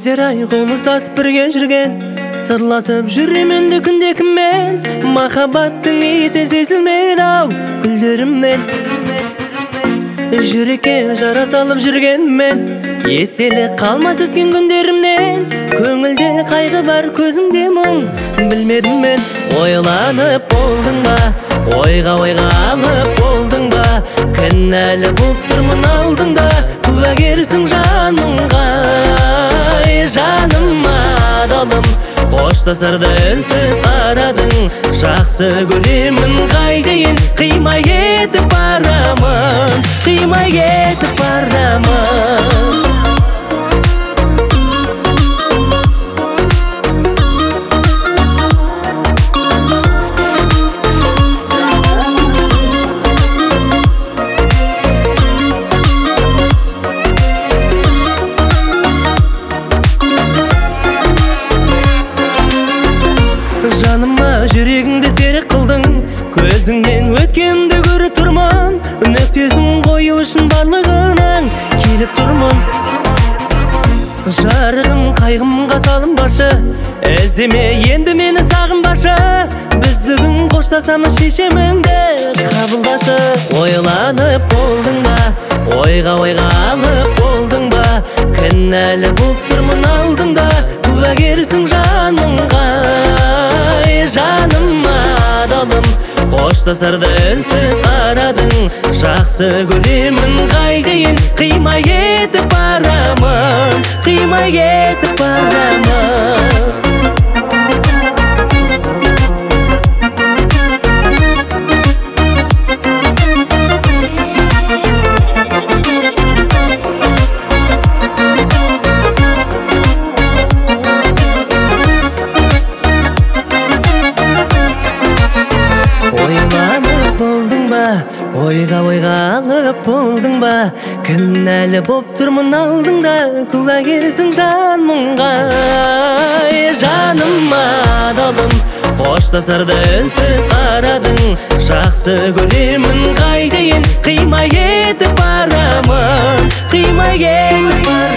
Кездер ай қол ұстасып бірге жүрген, сырласып жүремін күнде кіммен. Махаббаттың иісі сезілмейді ау гүлдерімнен. Жүрекке жара салып жүрген мен, еселі қалмас өткен күндерімнен. Көңілде қайғы бар, көзіңде мұң, білмедім мен. Ойланып болдың ба, ойға алып болдың ба? Кінәлі болып тұрмын алдыңда, куәгерсің жанымға. Жаным адалым, қоштасарда үнсіз қарадың. Жақсы көремін қайтейін, қимай кетіп барамын, қимай кетіп барамын. Жаныма жүрегіңді серік қылдың, көзіңнен өткенді көріп тұрмын. Нүктесін қою үшін барлығының келіп тұрмын. Жарығым қайғымға салынбашы, іздеме енді мені сағынбашы. Біз бүгін қоштасамыз, шешіміңді қабылдашы. Ойланып болдың ба, ойға алып болдың ба? Кінәлі болып тұрмын алдыңда, куәгерсің жанымға. Жаным адалым, қоштасарда үнсіз қарадың. Жақсы көремін қайтейін, қимай кетіп барамын, қимай кетіп барамын. Ойланып болдың ба, ойға алып болдың ба? Кінәлі боп тұрмын алдыңда, куәгерсің жанымға. Жаным адалым, қоштасарда үнсіз қарадың. Жақсы көремін қайтейін, қимай кетіп барамын, қимай кетіп барамын.